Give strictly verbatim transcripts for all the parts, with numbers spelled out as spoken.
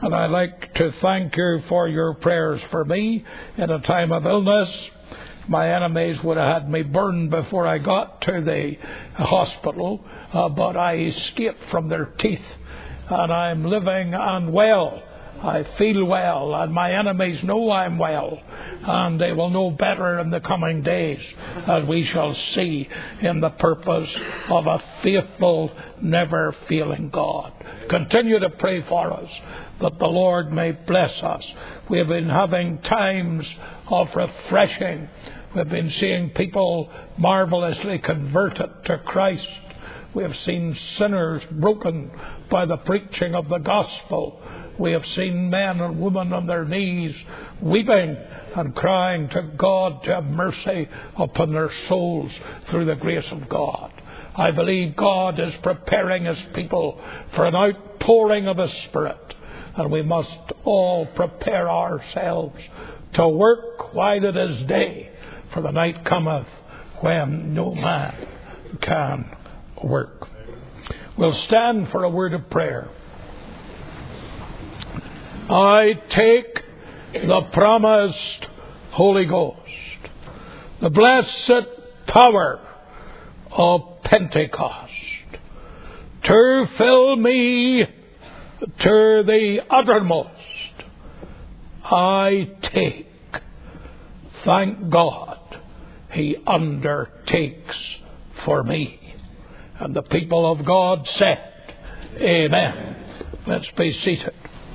And I'd like to thank you for your prayers for me in a time of illness. My enemies would have had me burned before I got to the hospital, uh, but I escaped from their teeth, and I'm living and well. I feel well, and my enemies know I'm well, and they will know better in the coming days, as we shall see in the purpose of a faithful, never-failing God. Continue to pray for us, that the Lord may bless us. We have been having times of refreshing. We've been seeing people marvelously converted to Christ. We have seen sinners broken by the preaching of the gospel. We have seen men and women on their knees weeping and crying to God to have mercy upon their souls through the grace of God. I believe God is preparing His people for an outpouring of His Spirit, and we must all prepare ourselves to work while it is day, for the night cometh when no man can work. We'll stand for a word of prayer. I take the promised Holy Ghost, the blessed power of Pentecost, to fill me to the uttermost. I take. Thank God, He undertakes for me. And the people of God said, Amen. Let's be seated.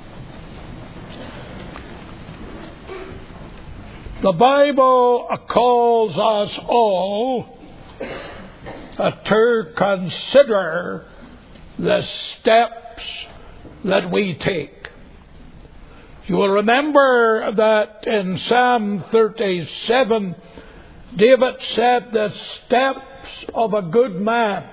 The Bible calls us all uh, to consider the steps that we take. You will remember that in Psalm thirty-seven, David said, the steps of a good man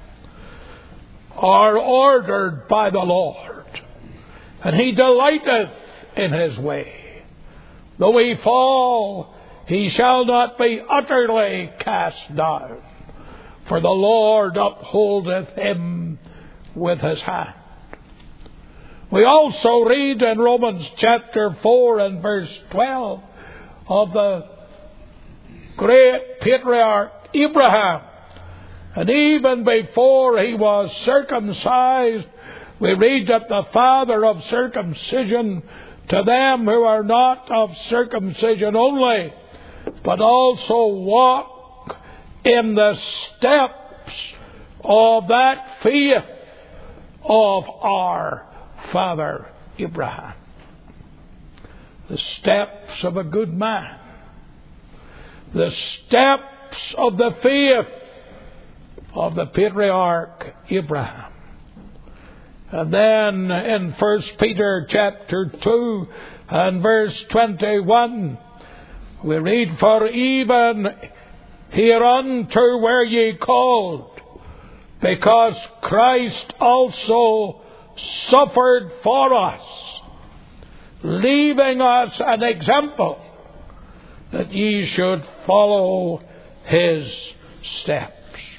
are ordered by the Lord, and He delighteth in His way. Though he fall, he shall not be utterly cast down, for the Lord upholdeth him with His hand. We also read in Romans chapter four and verse twelve of the great patriarch Abraham. And even before he was circumcised, we read that the father of circumcision to them who are not of circumcision only, but also walk in the steps of that faith of our father Abraham. The steps of a good man. The steps of the faith of the patriarch Abraham. And then in First Peter chapter two and verse twenty-one, we read, for even hereunto were ye called, because Christ also suffered for us, leaving us an example that ye should follow His steps.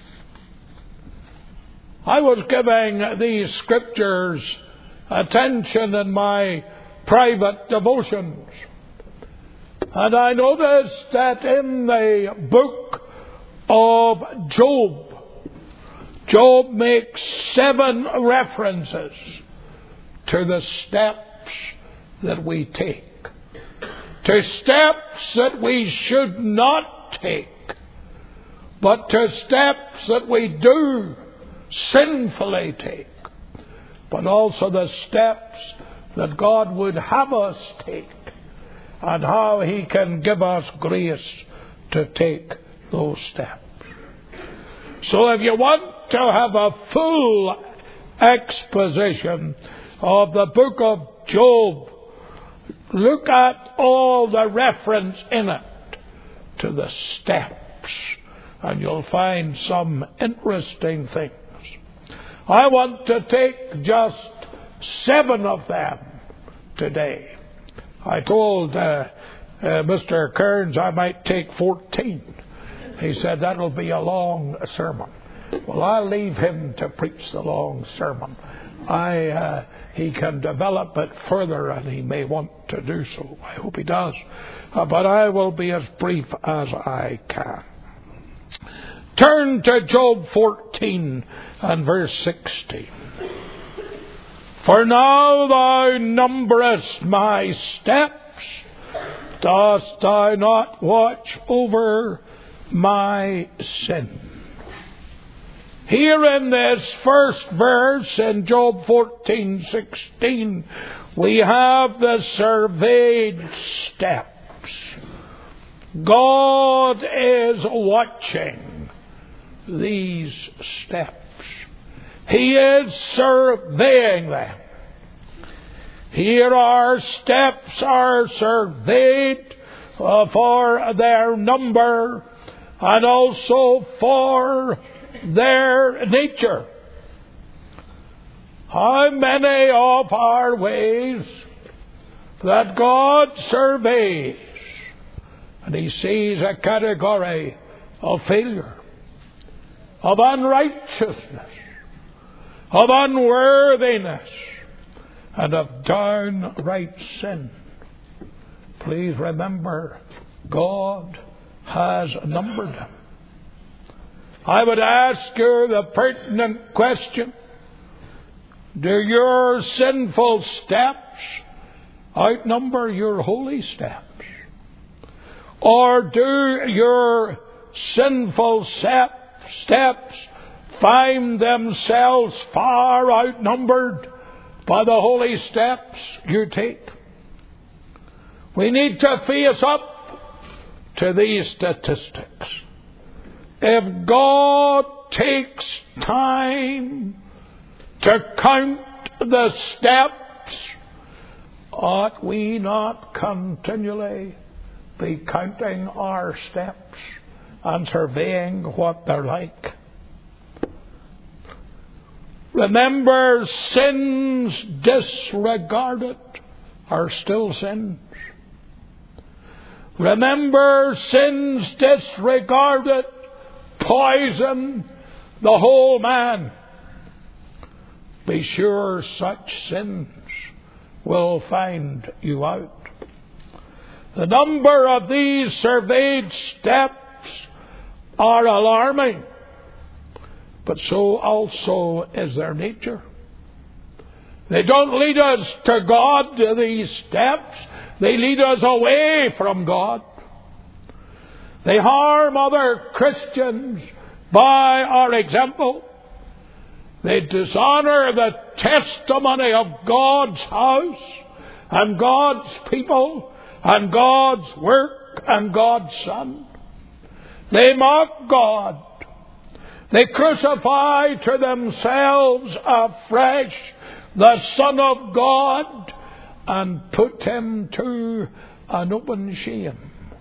I was giving these scriptures attention in my private devotions, and I noticed that in the book of Job, Job makes seven references to the steps that we take, to steps that we should not take, but to steps that we do sinfully take, but also the steps that God would have us take, and how He can give us grace to take those steps. So if you want to have a full exposition of the book of Job, look at all the reference in it to the steps, and you'll find some interesting things. I want to take just seven of them today. I told uh, uh, Mister Kearns I might take fourteen. He said that'll be a long sermon. Well, I'll leave him to preach the long sermon, I, uh, he can develop it further, and he may want to do so. I hope he does. Uh, but I will be as brief as I can. Turn to Job fourteen and verse sixteen. For now thou numberest my steps, dost thou not watch over my sin? Here in this first verse in Job fourteen sixteen, we have the surveyed steps. God is watching these steps. He is surveying them. Here our steps are surveyed uh, for their number and also for their nature. How many of our ways that God surveys, and He sees a category of failure, of unrighteousness, of unworthiness, and of downright sin. Please remember, God has numbered them. I would ask you the pertinent question: do your sinful steps outnumber your holy steps? Or do your sinful steps find themselves far outnumbered by the holy steps you take? We need to face up to these statistics. If God takes time to count the steps, ought we not continually be counting our steps and surveying what they're like? Remember, sins disregarded are still sins. Remember, sins disregarded poison the whole man. Be sure such sins will find you out. The number of these surveyed steps are alarming, but so also is their nature. They don't lead us to God, to these steps. They lead us away from God. They harm other Christians by our example. They dishonor the testimony of God's house and God's people and God's work and God's Son. They mock God. They crucify to themselves afresh the Son of God and put Him to an open shame.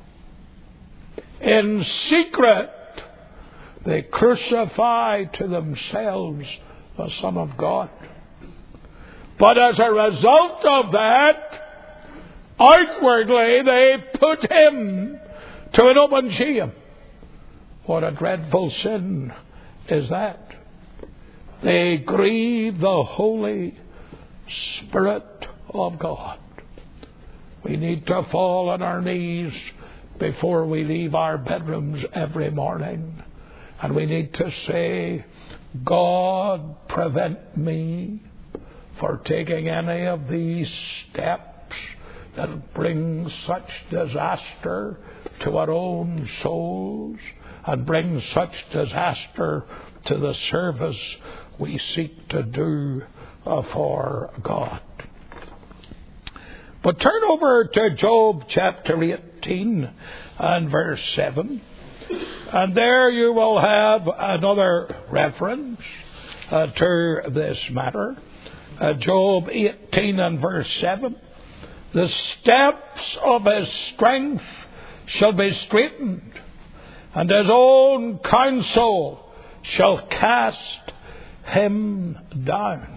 In secret, they crucify to themselves the Son of God. But as a result of that, outwardly they put Him to an open shame. What a dreadful sin is that. They grieve the Holy Spirit of God. We need to fall on our knees before we leave our bedrooms every morning. And we need to say, God, prevent me for taking any of these steps that bring such disaster to our own souls and bring such disaster to the service we seek to do uh, for God. But turn over to Job chapter eighteen and verse seven. And there you will have another reference uh, to this matter. Uh, Job eighteen and verse seven. The steps of his strength shall be straightened, and his own counsel shall cast him down.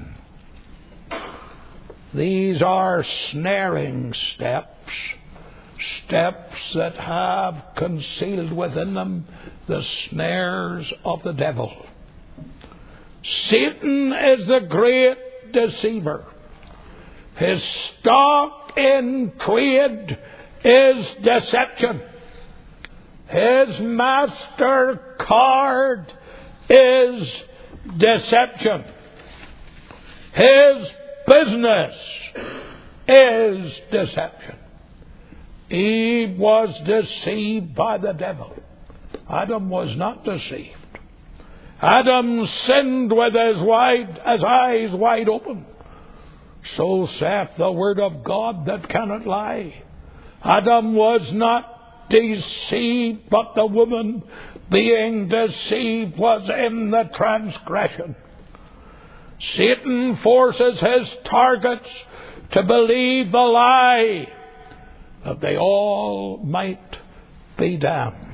These are snaring steps, steps that have concealed within them the snares of the devil. Satan is the great deceiver. His stock in trade is deception. His master card is deception. His business is deception. Eve was deceived by the devil. Adam was not deceived. Adam sinned with his wide, his eyes wide open. So saith the word of God that cannot lie. Adam was not deceived, but the woman being deceived was in the transgression. Satan forces his targets to believe the lie that they all might be damned.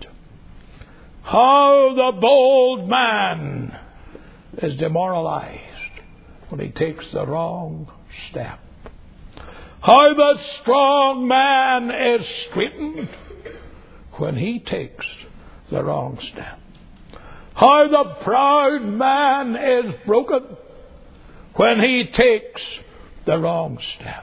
How the bold man is demoralized when he takes the wrong step. How the strong man is straightened when he takes the wrong step. How the proud man is broken when he takes the wrong step.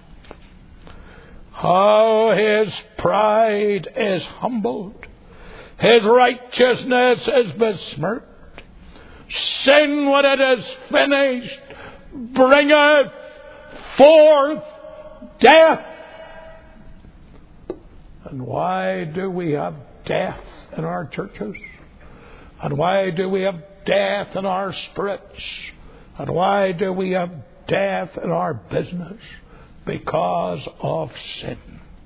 How his pride is humbled, his righteousness is besmirched. Sin, when it is finished, bringeth forth death. And why do we have death in our churches? And why do we have death in our spirits? And why do we have death in our business? Because of sin.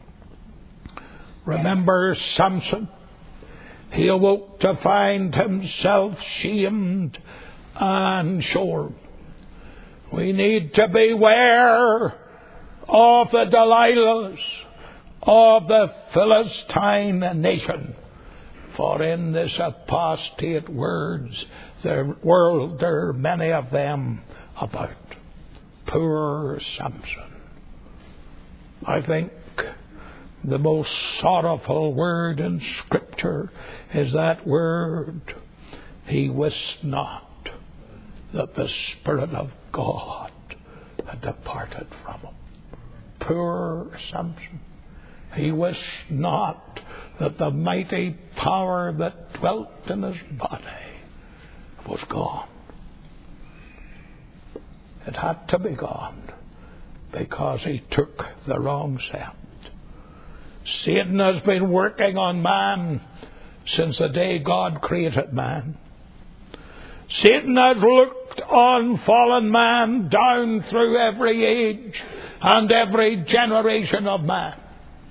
Remember Samson. He awoke to find himself shamed and shorn. We need to beware of the Delilahs of the Philistine nation. For in this apostate words, the world, there are many of them about. Poor Samson. I think the most sorrowful word in Scripture is that word, he wist not that the Spirit of God had departed from him. Poor Samson. He wist not that the mighty power that dwelt in his body was gone. It had to be gone because he took the wrong step. Satan has been working on man since the day God created man. Satan has looked on fallen man down through every age and every generation of man.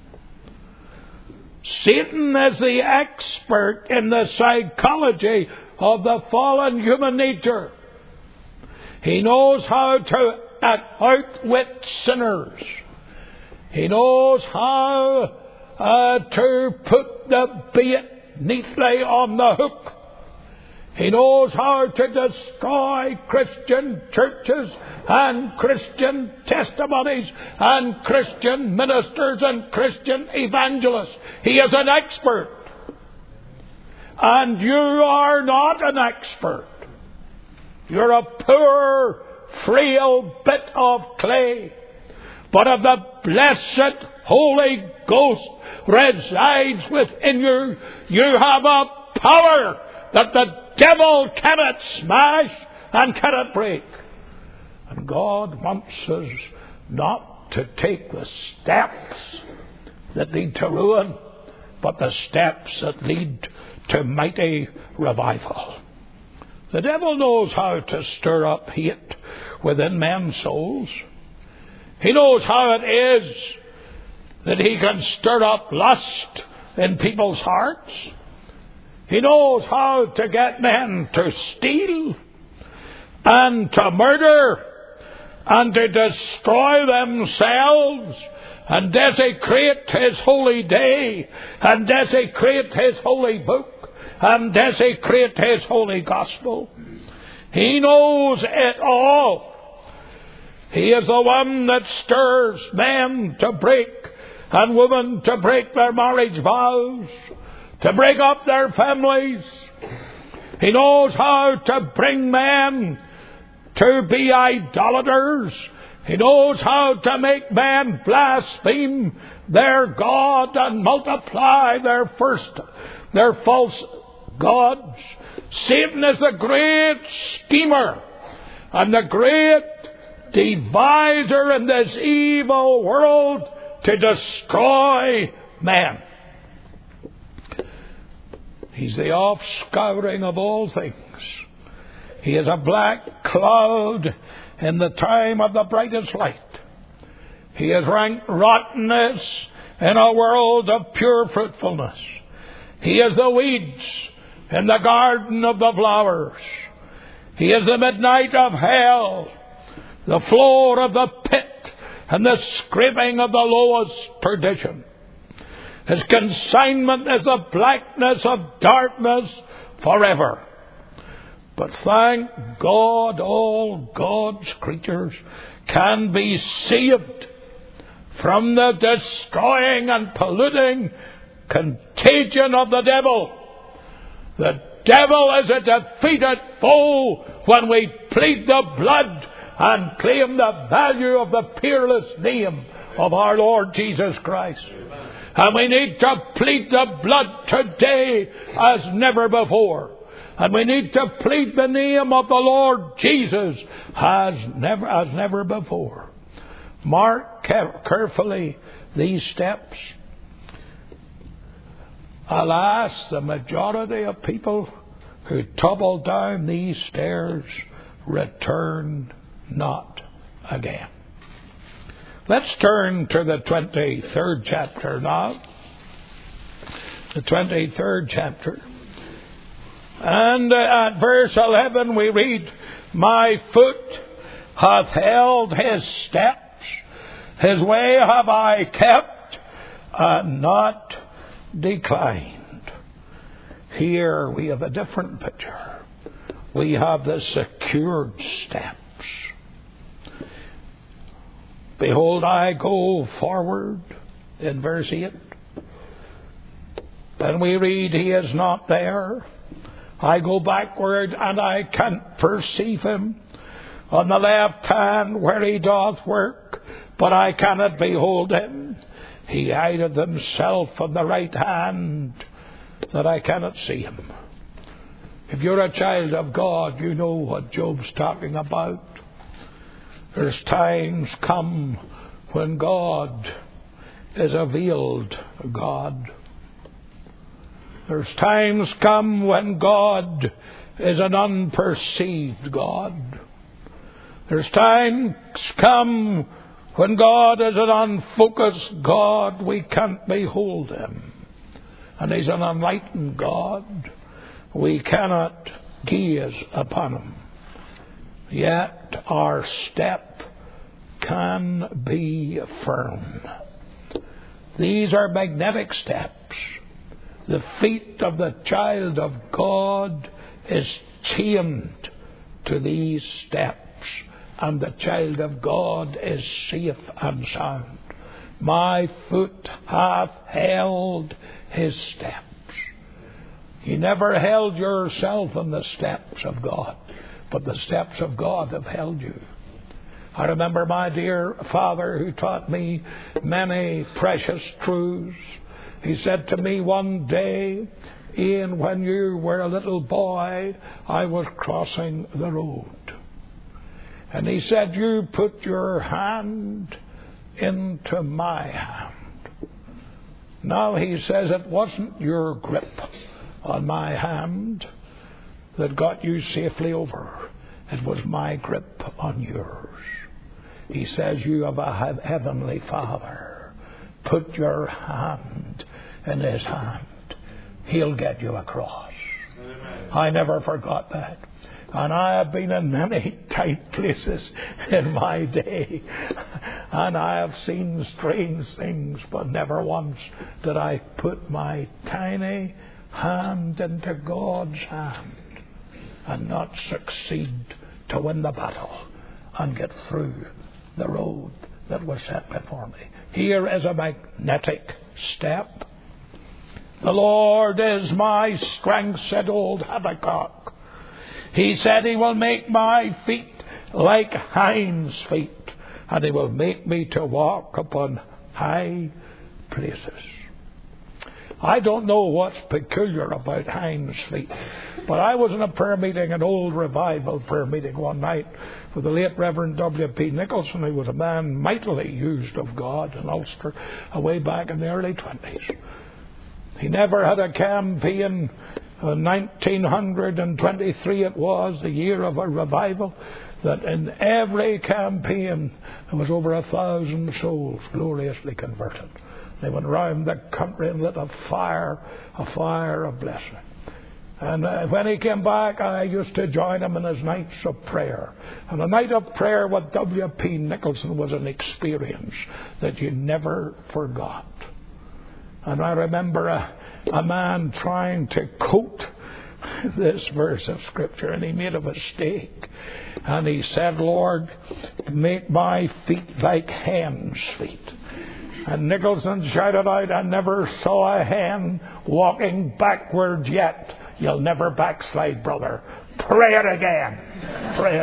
Satan is the expert in the psychology of the fallen human nature. He knows how to outwit sinners. He knows how uh, to put the bait neatly on the hook. He knows how to destroy Christian churches and Christian testimonies and Christian ministers and Christian evangelists. He is an expert. And you are not an expert. You're a poor, frail bit of clay. But if the blessed Holy Ghost resides within you, you have a power that the devil cannot smash and cannot break. And God wants us not to take the steps that lead to ruin, but the steps that lead to mighty revival. The devil knows how to stir up hate within men's souls. He knows how it is that he can stir up lust in people's hearts. He knows how to get men to steal and to murder and to destroy themselves and desecrate his holy day and desecrate his holy book and desecrate his holy gospel. He knows it all. He is the one that stirs men to break and women to break their marriage vows, to break up their families. He knows how to bring men to be idolaters. He knows how to make men blaspheme their God and multiply their first, their false gods. Satan is the great schemer and the great deviser in this evil world to destroy man. He's the offscouring of all things. He is a black cloud in the time of the brightest light. He has ranked rottenness in a world of pure fruitfulness. He is the weeds in the garden of the flowers. He is the midnight of hell, the floor of the pit, and the scraping of the lowest perdition. His consignment is the blackness of darkness forever. But thank God, all God's creatures can be saved from the destroying and polluting contagion of the devil. The devil is a defeated foe when we plead the blood and claim the value of the peerless name of our Lord Jesus Christ. And we need to plead the blood today as never before. And we need to plead the name of the Lord Jesus as never, as never before. Mark carefully these steps. Alas, the majority of people who tumble down these stairs return not again. Let's turn to the twenty-third chapter now. The twenty-third chapter. And at verse eleven we read, "My foot hath held his steps, his way have I kept, and not declined." Here we have a different picture. We have the secured steps. "Behold, I go forward," in verse eight. Then we read, "He is not there. I go backward, and I can't perceive him. On the left hand where he doth work, but I cannot behold him. He hideth himself on the right hand, that I cannot see him." If you're a child of God, you know what Job's talking about. There's times come when God is a veiled God. There's times come when God is an unperceived God. There's times come when God is an unfocused God. We can't behold him. And he's an enlightened God. We cannot gaze upon him. Yet our step can be firm. These are magnetic steps. The feet of the child of God is chained to these steps, and the child of God is safe and sound. "My foot hath held his steps." You never held yourself in the steps of God, but the steps of God have held you. I remember my dear father who taught me many precious truths. He said to me one day, "Ian, when you were a little boy, I was crossing the road." And he said, "You put your hand into my hand." Now he says, it wasn't your grip on my hand that got you safely over. It was my grip on yours. He says, "You have a heavenly Father. Put your hand in his hand. He'll get you across." Amen. I never forgot that. And I have been in many tight places in my day. And I have seen strange things, but never once did I put my tiny hand into God's hand and not succeed to win the battle and get through the road that was set before me. Here is a magnetic step. "The Lord is my strength," said old Habakkuk. He said he will make my feet like hinds' feet, and he will make me to walk upon high places. I don't know what's peculiar about hinds' feet, but I was in a prayer meeting, an old revival prayer meeting one night with the late Reverend W P Nicholson, who was a man mightily used of God in Ulster way back in the early twenties. He never had a campaign. Uh, nineteen twenty-three it was, the year of a revival, that in every campaign there was over a thousand souls gloriously converted. They went round the country and lit a fire, a fire of blessing. And uh, when he came back, I used to join him in his nights of prayer. And a night of prayer with W P Nicholson was an experience that you never forgot. And I remember a, a man trying to quote this verse of Scripture, and he made a mistake. And he said, Lord, make my feet like hen's feet. And Nicholson shouted out, I never saw a hen walking backwards yet. You'll never backslide, brother. Pray it again. Pray it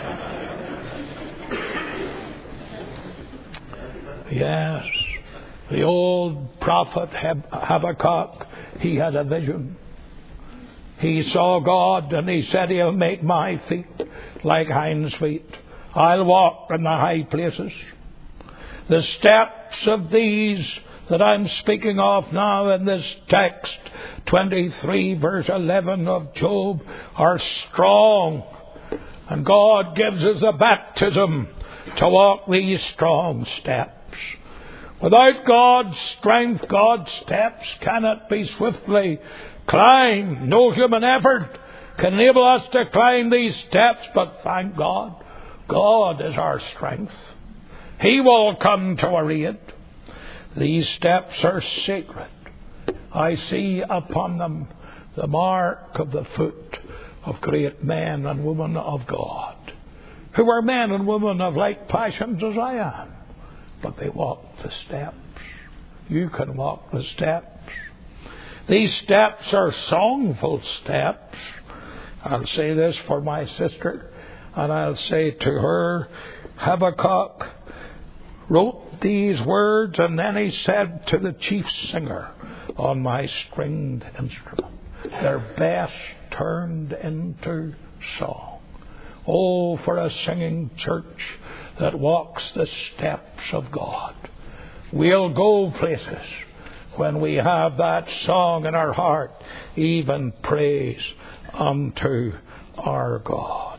again. Yes. The old prophet Habakkuk, he had a vision. He saw God and he said, He'll make my feet like hinds' feet. I'll walk in the high places. The steps of these that I'm speaking of now in this text, twenty-three verse eleven of Job, are strong. And God gives us a baptism to walk these strong steps. Without God's strength, God's steps cannot be swiftly climbed. No human effort can enable us to climb these steps, but thank God, God is our strength. He will come to our aid. These steps are sacred. I see upon them the mark of the foot of great men and women of God, who are men and women of like passions as I am, but they walk the steps. You can walk the steps. These steps are songful steps. I'll say this for my sister, and I'll say to her, Habakkuk wrote these words, and then he said to the chief singer on my stringed instrument, their best turned into song. Oh, for a singing church that walks the steps of God. We'll go places when we have that song in our heart, even praise unto our God.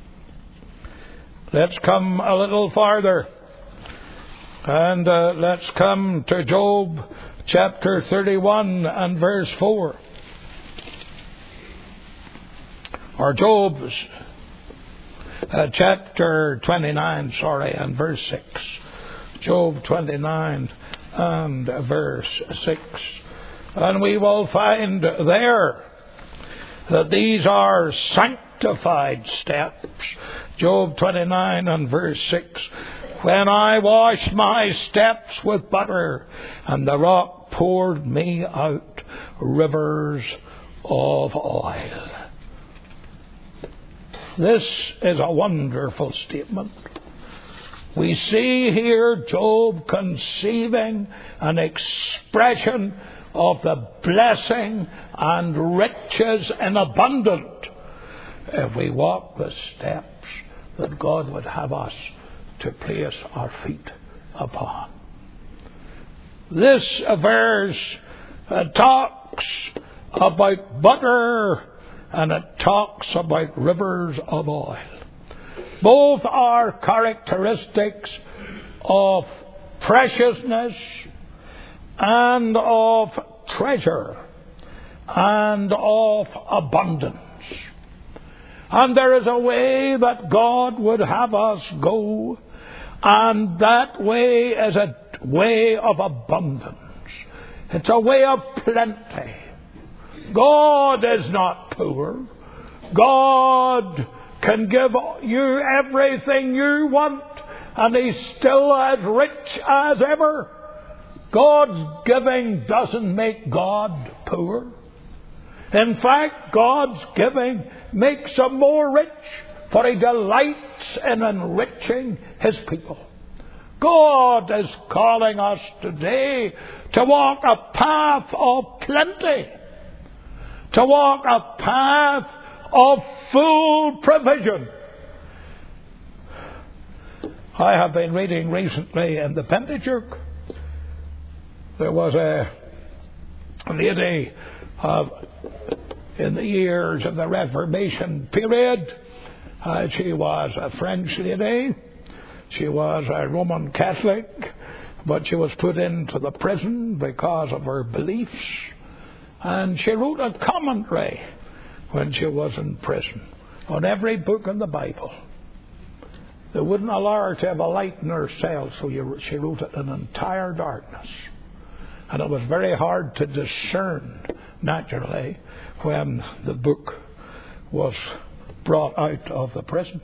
Let's come a little farther. And uh, let's come to Job chapter thirty-one and verse four. Or Job's uh, chapter twenty-nine, sorry, and verse six. Job twenty-nine and verse six. And we will find there that these are sanctified steps. Job twenty-nine and verse six. When I washed my steps with butter, and the rock poured me out rivers of oil. This is a wonderful statement. We see here Job conceiving an expression of the blessing and riches in abundance if we walk the steps that God would have us to place our feet upon. This verse uh, talks about butter and it talks about rivers of oil. Both are characteristics of preciousness and of treasure and of abundance. And there is a way that God would have us go, and that way is a way of abundance. It's a way of plenty. God is not poor. God can give you everything you want, and He's still as rich as ever. God's giving doesn't make God poor. In fact, God's giving makes Him more rich for He delights in enriching His people. God is calling us today to walk a path of plenty, to walk a path of full provision. I have been reading recently in the Pentateuch. There was a lady uh, in the years of the Reformation period. Uh, she was a French lady. She was a Roman Catholic, but she was put into the prison because of her beliefs. And she wrote a commentary when she was in prison on every book in the Bible. They wouldn't allow her to have a light in her cell, so she wrote it in entire darkness. And it was very hard to discern, naturally, when the book was brought out of the prison.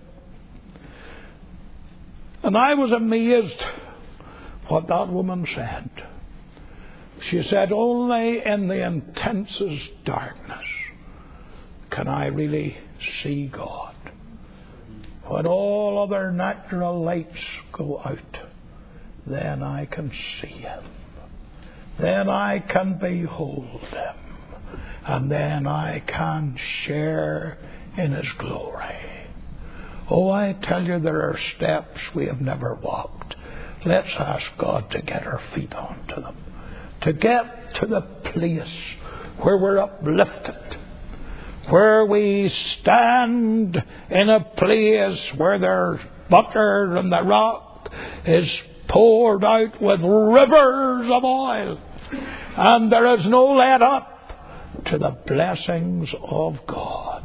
And I was amazed what that woman said. She said, only in the intensest darkness can I really see God. When all other natural lights go out, then I can see Him. Then I can behold Him. And then I can share in His glory. Oh, I tell you, there are steps we have never walked. Let's ask God to get our feet onto them. To get to the place where we're uplifted. Where we stand in a place where there's butter and the rock is poured out with rivers of oil. And there is no let up to the blessings of God.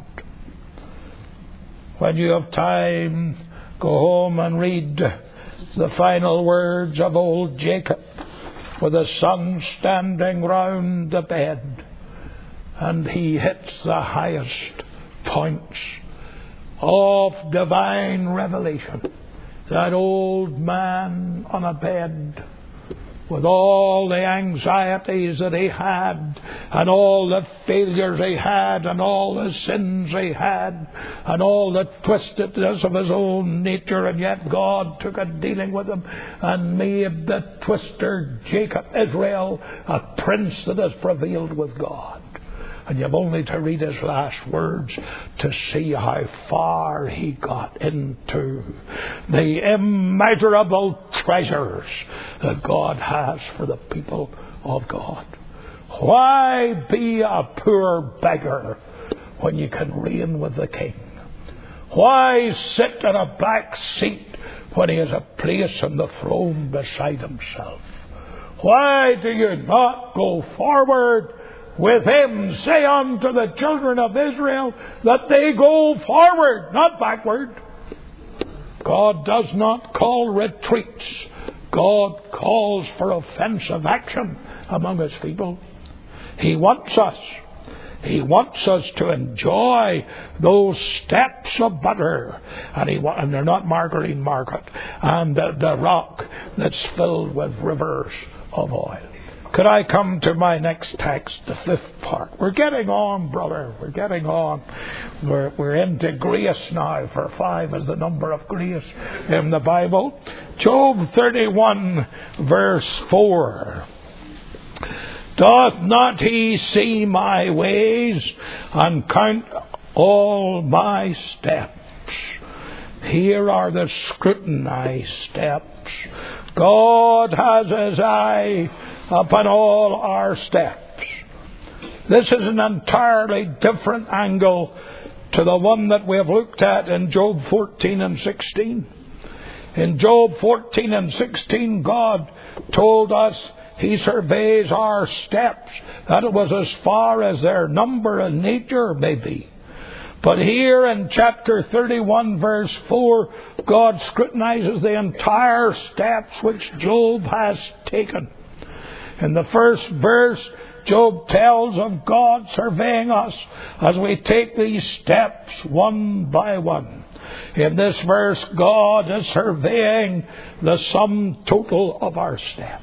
When you have time, go home and read the final words of old Jacob, with the sun standing round the bed, and he hits the highest points of divine revelation. That old man on a bed, with all the anxieties that he had, and all the failures he had, and all the sins he had, and all the twistedness of his own nature, and yet God took a dealing with him and made the twister Jacob, Israel, a prince that has prevailed with God. And you've only to read his last words to see how far he got into the immeasurable treasures that God has for the people of God. Why be a poor beggar when you can reign with the King? Why sit in a back seat when he has a place on the throne beside himself? Why do you not go forward with him? Say unto the children of Israel that they go forward, not backward. God does not call retreats. God calls for offensive action among His people. He wants us. He wants us to enjoy those steps of butter. And, he, and they're not margarine market. And the, the rock that's filled with rivers of oil. Could I come to my next text, the fifth part? We're getting on, brother. We're getting on. We're, we're into grace now, for five is the number of grace in the Bible. Job thirty-one, verse four. Doth not He see my ways and count all my steps? Here are the scrutinized steps. God has His eye upon all our steps. This is an entirely different angle to the one that we have looked at in Job fourteen and sixteen. In Job fourteen and sixteen, God told us He surveys our steps, that it was as far as their number and nature may be. But here in chapter thirty-one, verse four, God scrutinizes the entire steps which Job has taken. In the first verse, Job tells of God surveying us as we take these steps one by one. In this verse, God is surveying the sum total of our steps.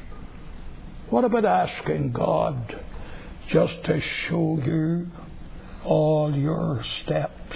What about asking God just to show you all your steps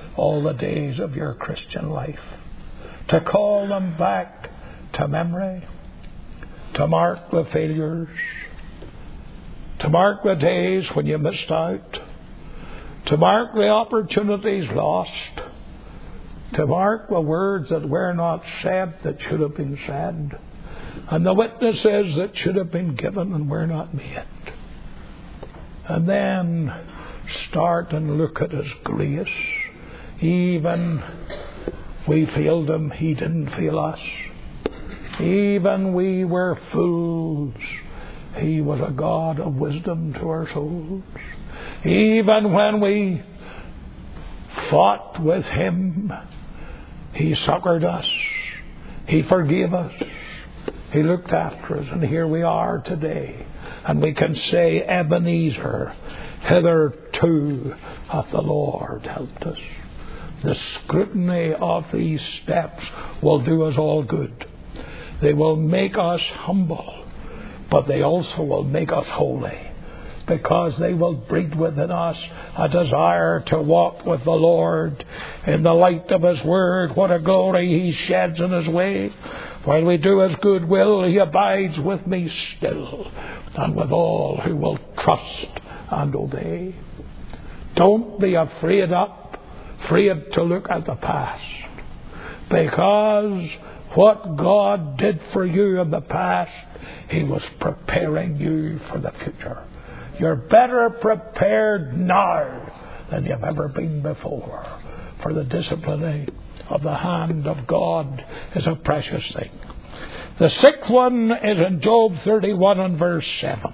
all the days of your Christian life, to call them back to memory, to mark the failures, to mark the days when you missed out, to mark the opportunities lost, to mark the words that were not said that should have been said, and the witnesses that should have been given and were not made. And then start and look at His grace. Even we failed Him, He didn't fail us. Even we were fools, He was a God of wisdom to our souls. Even when we fought with Him, He succored us. He forgave us. He looked after us. And here we are today. And we can say, Ebenezer, hitherto hath the Lord helped us. The scrutiny of these steps will do us all good. They will make us humble, but they also will make us holy, because they will breed within us a desire to walk with the Lord in the light of His Word. What a glory He sheds in His way. While we do His good will, He abides with me still, and with all who will trust and obey. Don't be afraid up, afraid to look at the past, because what God did for you in the past, He was preparing you for the future. You're better prepared now than you've ever been before, for the disciplining of the hand of God is a precious thing. The sixth one is in Job thirty-one and verse seven.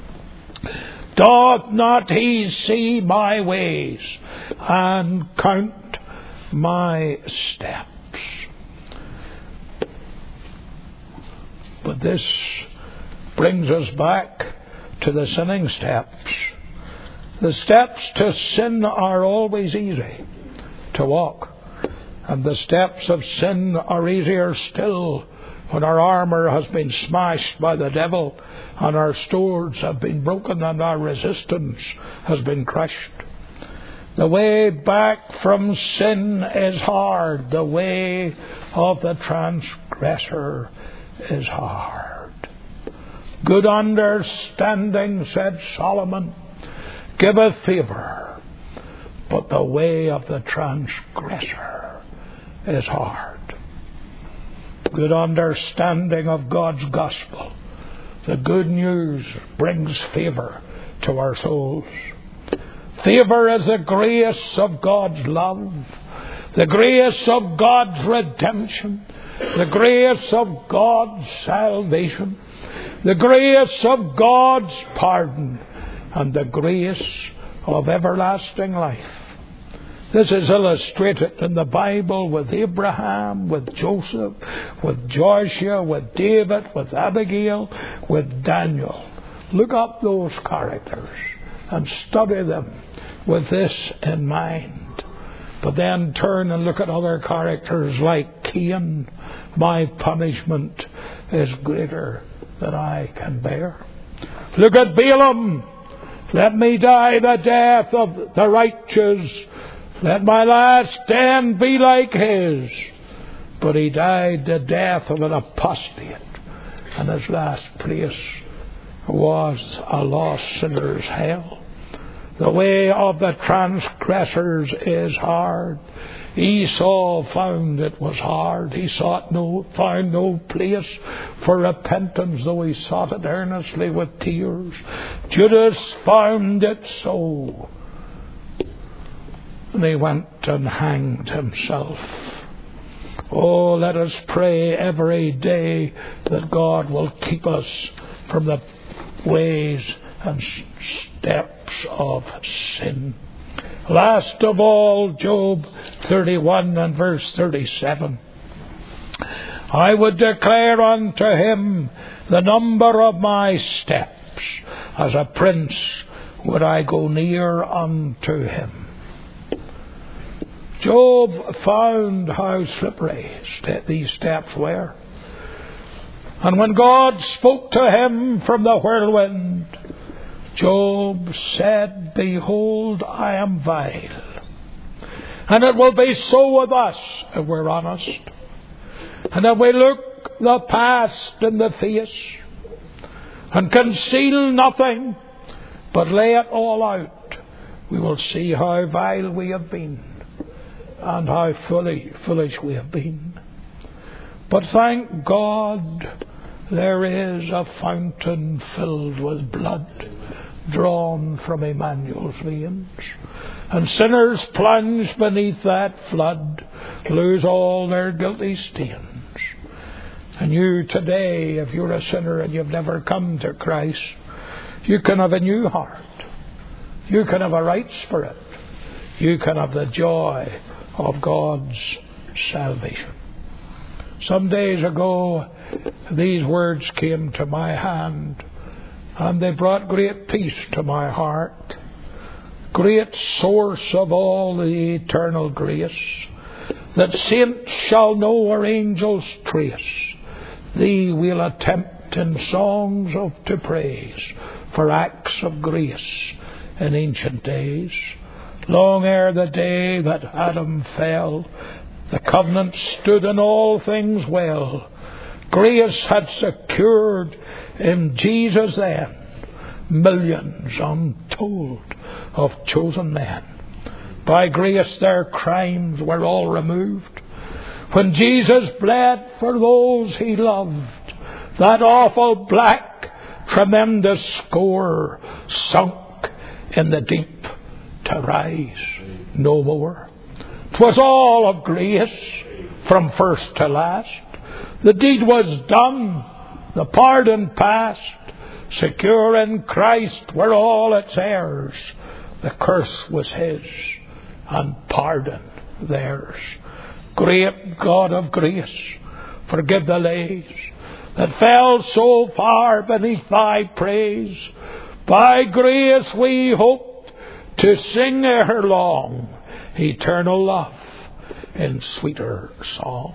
Doth not He see my ways and count my steps? But this brings us back to the sinning steps. The steps to sin are always easy to walk, and the steps of sin are easier still when our armour has been smashed by the devil and our swords have been broken and our resistance has been crushed. The way back from sin is hard. The way of the transgressor is hard. Good understanding, said Solomon, giveth favour, but the way of the transgressor is hard. Good understanding of God's gospel, the good news, brings favour to our souls. Favour is the grace of God's love, the grace of God's redemption, the grace of God's salvation, the grace of God's pardon, and the grace of everlasting life. This is illustrated in the Bible with Abraham, with Joseph, with Joshua, with David, with Abigail, with Daniel. Look up those characters and study them with this in mind. But then turn and look at other characters like Cain. My punishment is greater than I can bear. Look at Balaam. Let me die the death of the righteous. Let my last end be like his. But he died the death of an apostate, and his last place was a lost sinner's hell. The way of the transgressors is hard. Esau found it was hard. He sought no, found no place for repentance, though he sought it earnestly with tears. Judas found it so, and he went and hanged himself. Oh, let us pray every day that God will keep us from the ways and steps of sin. Last of all, Job thirty-one and verse thirty-seven. I would declare unto him the number of my steps. As a prince would I go near unto him. Job found how slippery these steps were. And when God spoke to him from the whirlwind, Job said, Behold, I am vile. And it will be so with us if we're honest. And if we look the past in the face and conceal nothing but lay it all out, we will see how vile we have been and how fully foolish we have been. But thank God, there is a fountain filled with blood drawn from Emmanuel's veins, and sinners plunged beneath that flood lose all their guilty stains. And you today, if you're a sinner and you've never come to Christ, you can have a new heart. You can have a right spirit. You can have the joy of God's salvation. Some days ago, these words came to my hand, and they brought great peace to my heart. Great source of all the eternal grace, that saints shall know or angels trace, Thee we'll attempt in songs of to praise for acts of grace in ancient days. Long ere the day that Adam fell, the covenant stood in all things well. Grace had secured in Jesus then millions untold of chosen men. By grace their crimes were all removed. When Jesus bled for those he loved, that awful black tremendous score sunk in the deep to rise no more. 'Twas all of grace from first to last. The deed was done, the pardon past. Secure in Christ were all its heirs. The curse was his, and pardon theirs. Great God of grace, forgive the lays that fell so far beneath thy praise. By grace we hoped to sing ere long eternal love in sweeter song.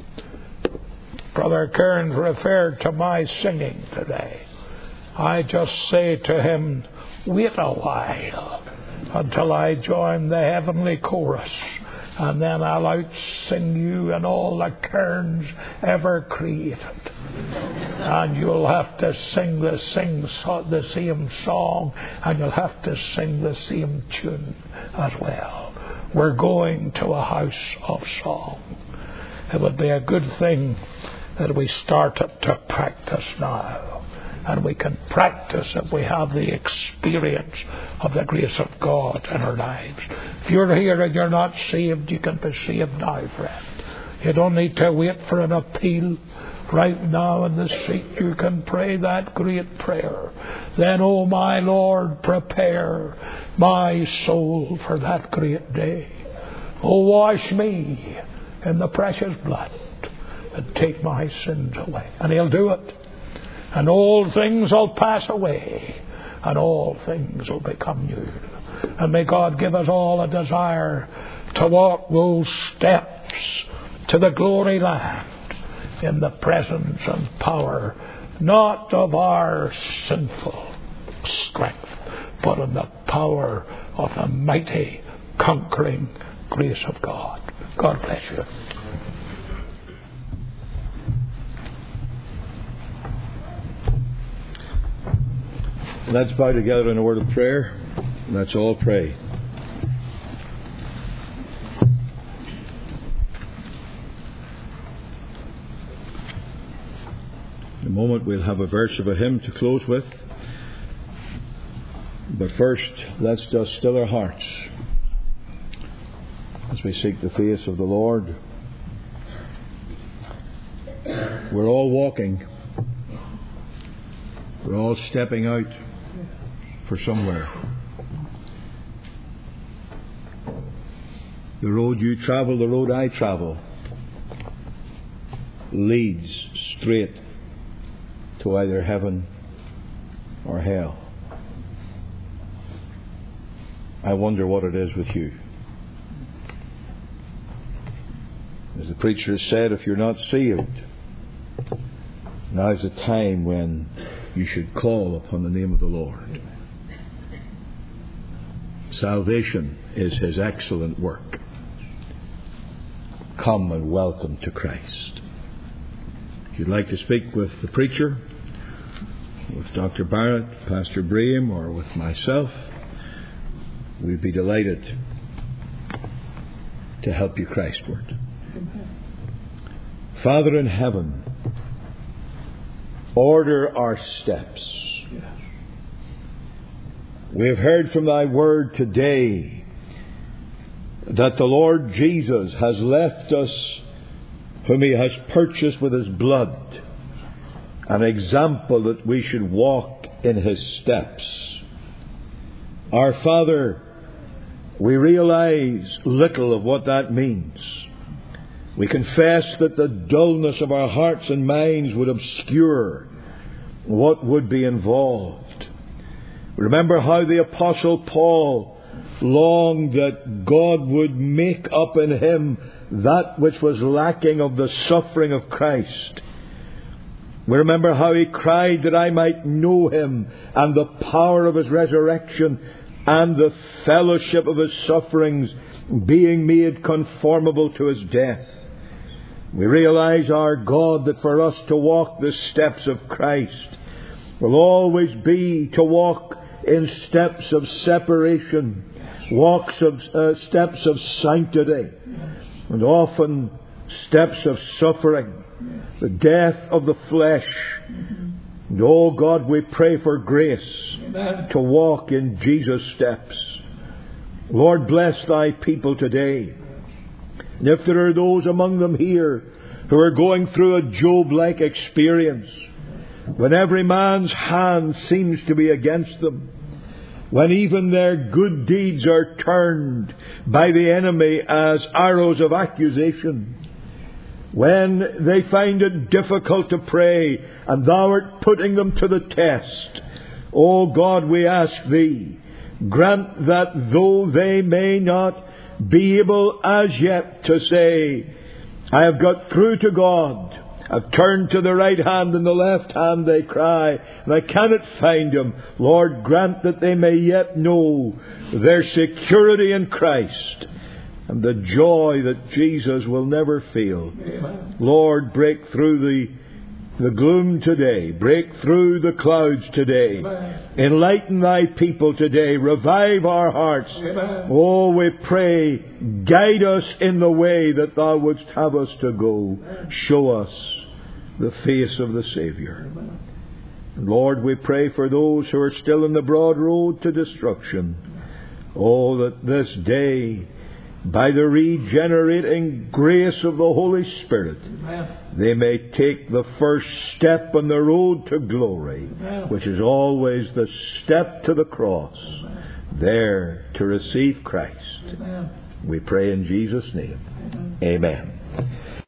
Brother Kearns referred to my singing today. I just say to him, wait a while until I join the heavenly chorus, and then I'll outsing you and all the Kearns ever created. And you'll have to sing the, sing the same song, and you'll have to sing the same tune as well. We're going to a house of song. It would be a good thing that we started to practice now. And we can practice if we have the experience of the grace of God in our lives. If you're here and you're not saved, you can be saved now, friend. You don't need to wait for an appeal. Right now in the seat you can pray that great prayer. Then, oh my Lord, prepare my soul for that great day. Oh, wash me in the precious blood and take my sins away. And He'll do it. And all things will pass away, and all things will become new. And may God give us all a desire to walk those steps to the glory land in the presence and power, not of our sinful strength, but in the power of the mighty, conquering grace of God. God bless you. Let's bow together in a word of prayer. Let's all pray. In a moment we'll have a verse of a hymn to close with. But first, let's just still our hearts as we seek the face of the Lord. We're all walking. We're all stepping out for somewhere. The road you travel, the road I travel, leads straight to either heaven or hell. I wonder what it is with you. As the preacher has said, if you're not saved, now's the time when you should call upon the name of the Lord. Salvation is His excellent work. come and welcome to Christ. If you'd like to speak with the preacher, with Doctor Barrett, Pastor Braham, or with myself, we'd be delighted to help you Christward. Father in heaven, order our steps. We have heard from Thy Word today that the Lord Jesus has left us, whom He has purchased with His blood, an example that we should walk in His steps. Our Father, we realize little of what that means. We confess that the dullness of our hearts and minds would obscure what would be involved. Remember how the Apostle Paul longed that God would make up in him that which was lacking of the suffering of Christ. We remember how he cried that I might know Him and the power of His resurrection and the fellowship of His sufferings, being made conformable to His death. We realize, our God, that for us to walk the steps of Christ will always be to walk in steps of separation, walks of uh, steps of sanctity, and often steps of suffering, the death of the flesh. And oh God, we pray for grace Amen. To walk in Jesus' steps. Lord, bless Thy people today. And if there are those among them here who are going through a Job-like experience, when every man's hand seems to be against them, when even their good deeds are turned by the enemy as arrows of accusation, when they find it difficult to pray and Thou art putting them to the test, O God, we ask Thee, grant that though they may not be able as yet to say, I have got through to God, I've turned to the right hand and the left hand, they cry, and I cannot find Him. Lord, grant that they may yet know their security in Christ and the joy that Jesus will never fail. Amen. Lord, break through the, the gloom today. Break through the clouds today. Amen. Enlighten Thy people today. Revive our hearts. Amen. Oh, we pray, guide us in the way that Thou wouldst have us to go. Amen. Show us the face of the Saviour. Amen. Lord, we pray for those who are still in the broad road to destruction. Oh, that this day, by the regenerating grace of the Holy Spirit, Amen. They may take the first step on the road to glory, Amen. Which is always the step to the cross, Amen. There to receive Christ. Amen. We pray in Jesus' name. Amen. Amen.